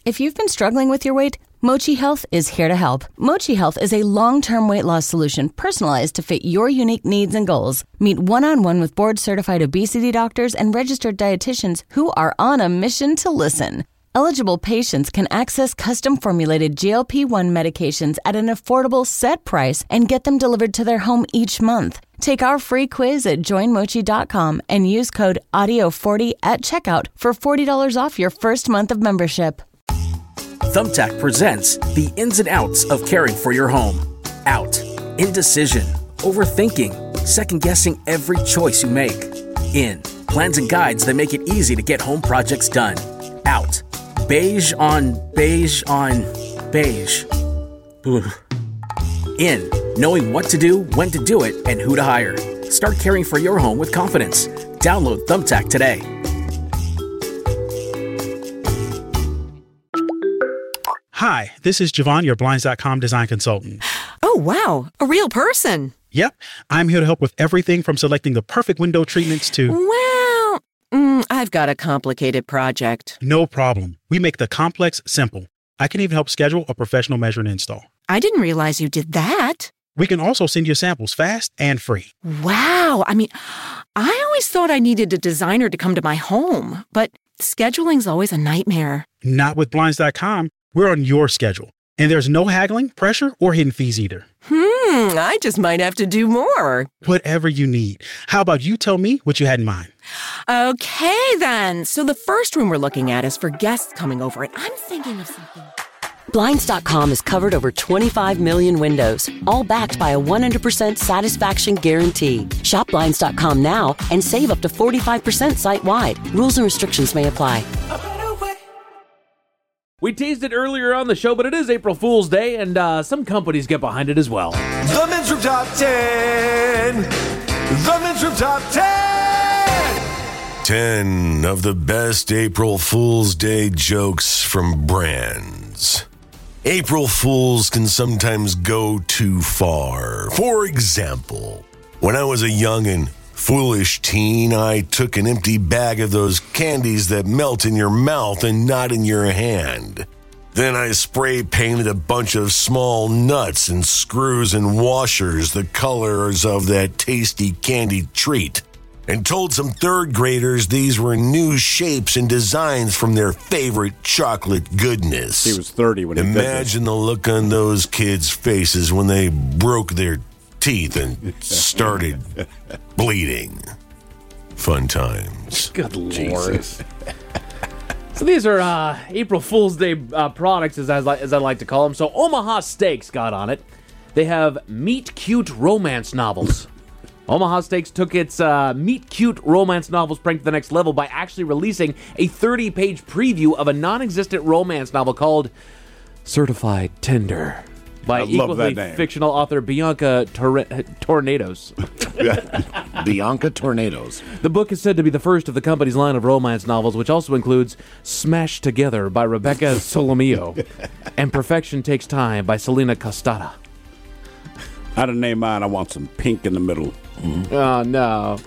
If you've been struggling with your weight, Mochi Health is here to help. Mochi Health is a long-term weight loss solution personalized to fit your unique needs and goals. Meet one-on-one with board-certified obesity doctors and registered dietitians who are on a mission to listen. Eligible patients can access custom-formulated GLP-1 medications at an affordable set price and get them delivered to their home each month. Take our free quiz at joinmochi.com and use code AUDIO40 at checkout for $40 off your first month of membership. Thumbtack presents the ins and outs of caring for your home. Out. Indecision. Overthinking. Second-guessing every choice you make. In. Plans and guides that make it easy to get home projects done. Out. Beige on beige on beige. Ugh. In. Knowing what to do, when to do it, and who to hire. Start caring for your home with confidence. Download Thumbtack today. Hi, this is Javon, your Blinds.com design consultant. Oh, wow. A real person. Yep. I'm here to help with everything from selecting the perfect window treatments to... Well, I've got a complicated project. No problem. We make the complex simple. I can even help schedule a professional measure and install. I didn't realize you did that. We can also send you samples fast and free. Wow. I mean, I always thought I needed a designer to come to my home, but scheduling's always a nightmare. Not with Blinds.com. We're on your schedule. And there's no haggling, pressure, or hidden fees either. I just might have to do more. Whatever you need. How about you tell me what you had in mind? Okay, then. So the first room we're looking at is for guests coming over, and I'm thinking of something. Blinds.com has covered over 25 million windows, all backed by a 100% satisfaction guarantee. Shop Blinds.com now and save up to 45% site-wide. Rules and restrictions may apply. We teased it earlier on the show, but it is April Fool's Day, and some companies get behind it as well. The Men's Room Top 10. The Men's Room Top 10. 10 of the best April Fool's Day jokes from brands. April Fools can sometimes go too far. For example, when I was a young and foolish teen, I took an empty bag of those candies that melt in your mouth and not in your hand. Then I spray painted a bunch of small nuts and screws and washers the colors of that tasty candy treat, and told some third graders these were new shapes and designs from their favorite chocolate goodness. He was 30 when he did this. Imagine the look on those kids' faces when they broke their teeth and started bleeding. Fun times. Good Lord. So these are April Fool's Day products, as I like to call them. So Omaha Steaks got on it. They have Meet Cute romance novels. Omaha Steaks took its Meet Cute romance novels prank to the next level by actually releasing a 30-page preview of a non-existent romance novel called Certified Tender by equally fictional author Bianca Tornadoes. Bianca Tornadoes. The book is said to be the first of the company's line of romance novels, which also includes Smashed Together by Rebecca Solomio and Perfection Takes Time by Selena Costada. How to name mine? I want some pink in the middle. Oh, no.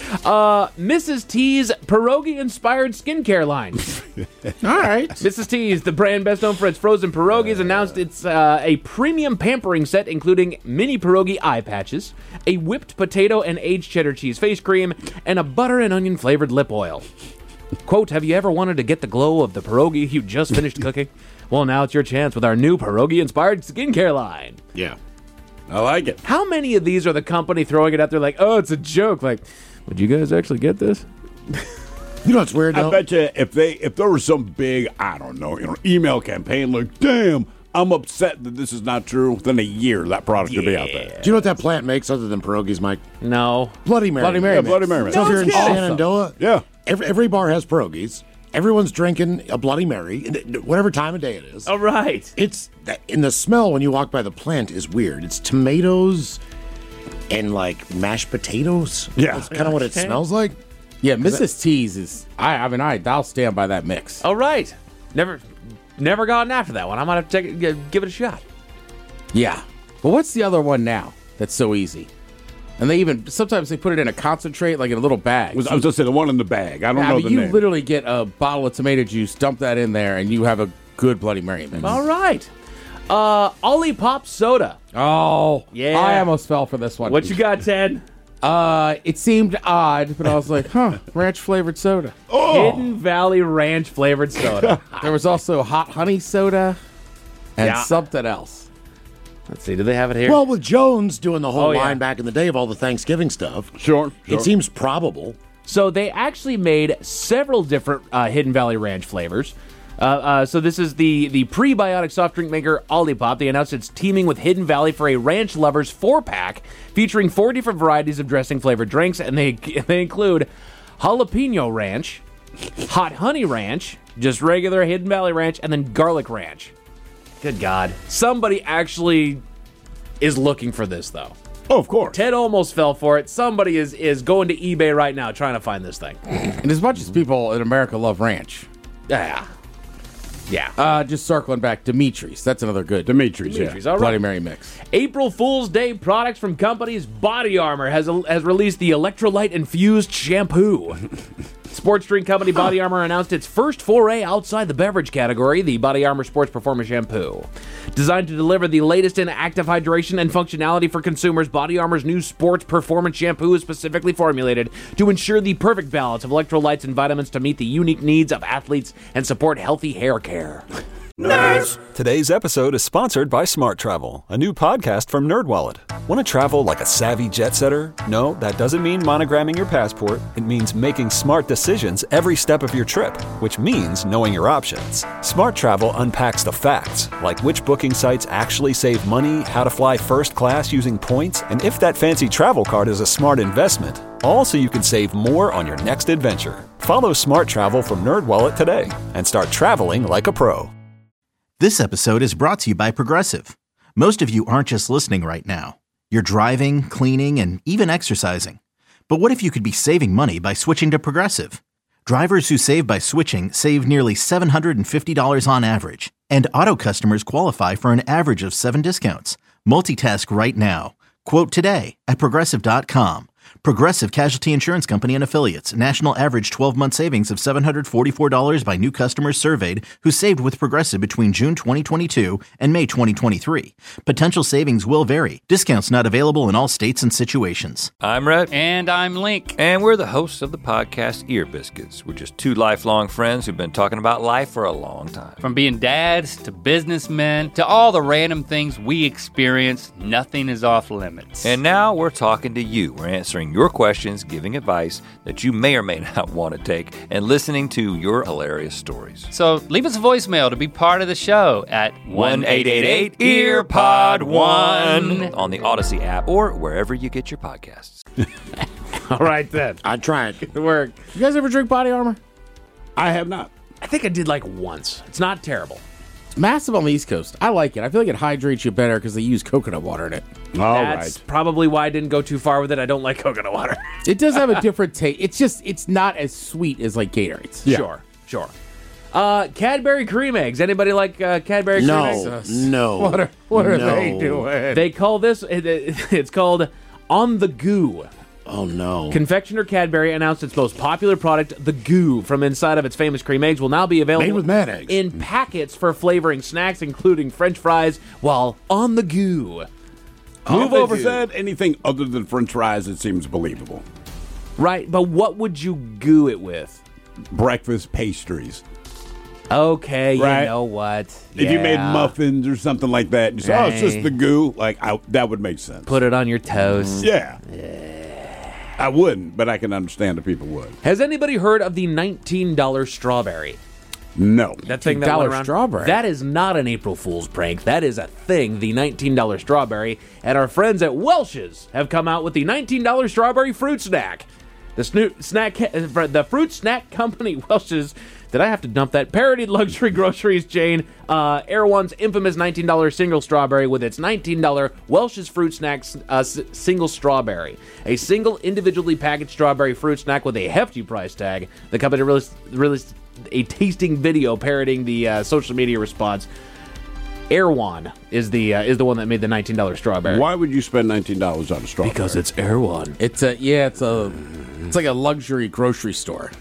Mrs. T's pierogi-inspired skincare line. All right. Mrs. T's, the brand best known for its frozen pierogies, announced it's a premium pampering set including mini pierogi eye patches, a whipped potato and aged cheddar cheese face cream, and a butter and onion flavored lip oil. Quote, have you ever wanted to get the glow of the pierogi you just finished cooking? Well, now it's your chance with our new pierogi-inspired skincare line. Yeah. I like it. How many of these are the company throwing it out there like, oh, it's a joke? Like, would you guys actually get this? You know what's weird, though? I bet you if there was some big, I don't know, email campaign like, damn, I'm upset that this is not true, within a year that product will be out there. Do you know what that plant makes other than pierogies, Mike? No. Bloody Mary. Bloody Mary. Yeah, Bloody Mary. So if you're in Shenandoah, yeah. Every bar has pierogies. Everyone's drinking a Bloody Mary, whatever time of day it is. All right. It's in the smell when you walk by the plant is weird. It's tomatoes and like mashed potatoes. Yeah, that's kind of what it smells like. Yeah, Mrs. T's is. I'll stand by that mix. All right. Never gotten after that one. I might have to give it a shot. Yeah, but what's the other one now that's so easy? And sometimes they put it in a concentrate, like in a little bag. I was going to say the one in the bag. I don't know the name. You literally get a bottle of tomato juice, dump that in there, and you have a good Bloody Mary mix. All right. Olipop soda. Oh, yeah. I almost fell for this one. What you got, Ted? It seemed odd, but I was like, ranch flavored soda. Hidden Valley Ranch flavored soda. There was also hot honey soda and Yeah. something else. Let's see. Do they have it here? Well, with Jones doing the whole Oh, yeah. line back in the day of all the Thanksgiving stuff, Sure. it seems probable. So they actually made several different Hidden Valley Ranch flavors. So this is the prebiotic soft drink maker Olipop. They announced it's teaming with Hidden Valley for a Ranch Lovers 4-pack featuring 4 different varieties of dressing-flavored drinks, and they include Jalapeno Ranch, Hot Honey Ranch, just regular Hidden Valley Ranch, and then Garlic Ranch. Good God. Somebody actually is looking for this, though. Oh, of course. Ted almost fell for it. Somebody is going to eBay right now trying to find this thing. And as much as people in America love ranch, Yeah. just circling back, Dimitri's. That's another good Dimitri's, yeah. All right. Bloody Mary mix. April Fool's Day products from companies. Body Armor has released the electrolyte infused shampoo. Sports drink company Body Armor announced its first foray outside the beverage category, the Body Armor Sports Performance Shampoo. Designed to deliver the latest in active hydration and functionality for consumers, Body Armor's new Sports Performance Shampoo is specifically formulated to ensure the perfect balance of electrolytes and vitamins to meet the unique needs of athletes and support healthy hair care. Nerds! Today's episode is sponsored by Smart Travel, a new podcast from NerdWallet. Want to travel like a savvy jet setter? No, that doesn't mean monogramming your passport. It means making smart decisions every step of your trip, which means knowing your options. Smart Travel unpacks the facts, like which booking sites actually save money, how to fly first class using points, and if that fancy travel card is a smart investment. All so you can save more on your next adventure. Follow Smart Travel from NerdWallet today and start traveling like a pro. This episode is brought to you by Progressive. Most of you aren't just listening right now. You're driving, cleaning, and even exercising. But what if you could be saving money by switching to Progressive? Drivers who save by switching save nearly $750 on average. And auto customers qualify for an average of 7 discounts. Multitask right now. Quote today at Progressive.com. Progressive Casualty Insurance Company and Affiliates. National average 12-month savings of $744 by new customers surveyed who saved with Progressive between June 2022 and May 2023. Potential savings will vary. Discounts not available in all states and situations. I'm Rhett. And I'm Link. And we're the hosts of the podcast Ear Biscuits. We're just 2 lifelong friends who've been talking about life for a long time. From being dads to businessmen to all the random things we experience, nothing is off limits. And now we're talking to you. We're answering your questions, giving advice that you may or may not want to take, and listening to your hilarious stories. So leave us a voicemail to be part of the show at 1-888-EARPOD-1 on the Odyssey app or wherever you get your podcasts. All right, then. I'd try it. Good work. You guys ever drink Body Armor? I have not. I think I did like once. It's not terrible. It's massive on the East Coast. I like it. I feel like it hydrates you better because they use coconut water in it. That's probably why I didn't go too far with it. I don't like coconut water. It does have a different taste. It's not as sweet as like Gatorades. Yeah. Sure. Cadbury cream eggs. Anybody like Cadbury cream eggs? No. What are they doing? They call this, it's called On the Goo. Oh, no. Confectioner Cadbury announced its most popular product, the Goo, from inside of its famous cream eggs, will now be available Made with mad eggs. in packets for flavoring snacks, including French fries, while on the Goo. Move over. Said anything other than French fries, it seems believable. Right, but what would you goo it with? Breakfast pastries. Okay, Right. you know what? If you made Yeah. muffins or something like that, you say, oh, it's just the goo, that would make sense. Put it on your toast. Yeah. I wouldn't, but I can understand if people would. Has anybody heard of the $19 strawberry? No. That thing that went $19 around? strawberry? That is not an April Fool's prank. That is a thing, the $19 strawberry. And our friends at Welch's have come out with the $19 strawberry fruit snack. The fruit snack company Welch's, did I have to dump that? Parodied luxury groceries chain Erewhon's infamous $19 single strawberry with its $19 Welch's fruit snacks single strawberry. A single individually packaged strawberry fruit snack with a hefty price tag. The company released a tasting video parodying the social media response. Erewhon is the one that made the $19 strawberry. Why would you spend $19 on a strawberry? Because it's Erewhon. It's like a luxury grocery store.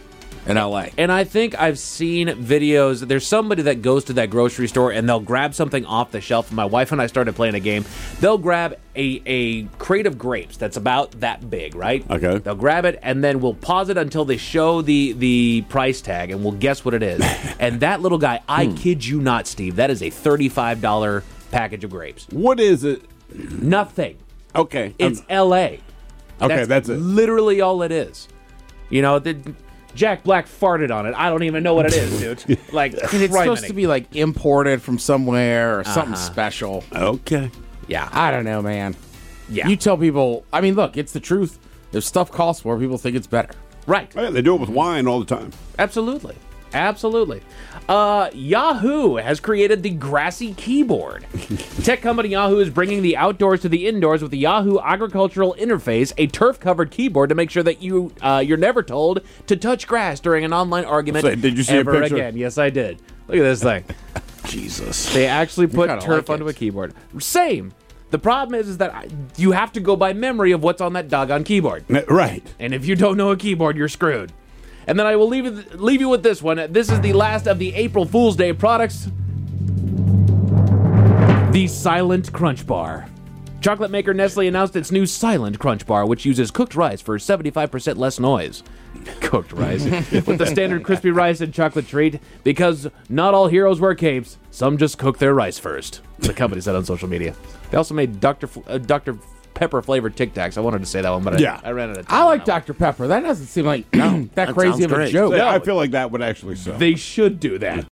in L.A. And I think I've seen videos. There's somebody that goes to that grocery store and they'll grab something off the shelf. My wife and I started playing a game. They'll grab a crate of grapes that's about that big, right? Okay. They'll grab it and then we'll pause it until they show the price tag and we'll guess what it is. And that little guy, I kid you not, Steve, that is a $35 package of grapes. What is it? Nothing. Okay. It's L.A. Okay, that's it. Literally all it is. You know, Jack Black farted on it. I don't even know what it is, dude. Like, it's supposed to be like imported from somewhere or something special. Okay. Yeah. I don't know, man. Yeah. You tell people, I mean, look, it's the truth. There's stuff costs more. People think it's better. Right. Oh, yeah, they do it with wine all the time. Absolutely. Absolutely. Yahoo has created the Grassy Keyboard. Tech company Yahoo is bringing the outdoors to the indoors with the Yahoo Agricultural Interface, a turf-covered keyboard to make sure that you're never told to touch grass during an online argument Did you see ever a picture? again. Yes, I did. Look at this thing. Jesus. They actually put kinda turf like onto it. a keyboard. Same. The problem is that you have to go by memory of what's on that doggone keyboard. Right. And if you don't know a keyboard, you're screwed. And then I will leave you with this one. This is the last of the April Fool's Day products. The Silent Crunch Bar. Chocolate maker Nestle announced its new Silent Crunch Bar, which uses cooked rice for 75% less noise. Cooked rice. With the standard crispy rice and chocolate treat, because not all heroes wear capes, some just cook their rice first, the company said on social media. They also made Dr. Pepper flavored Tic Tacs. I wanted to say that one, but I ran out of time. I like Dr. Pepper. That doesn't seem like that crazy of a joke. Yeah, I feel like that would actually sell. They should do that.